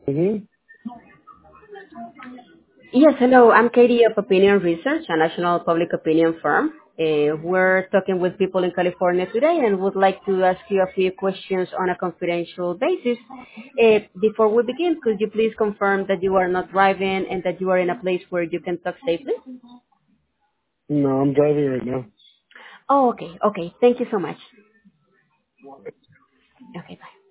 Mm-hmm. Yes, hello. I'm Katie of Opinion Research, a national public opinion firm. We're talking with people in California today and would like to ask you a few questions on a confidential basis. Before we begin, could you please confirm that you are not driving and that you are in a place where you can talk safely? No, I'm driving right now. Oh, okay. Okay. Thank you so much. Okay, bye.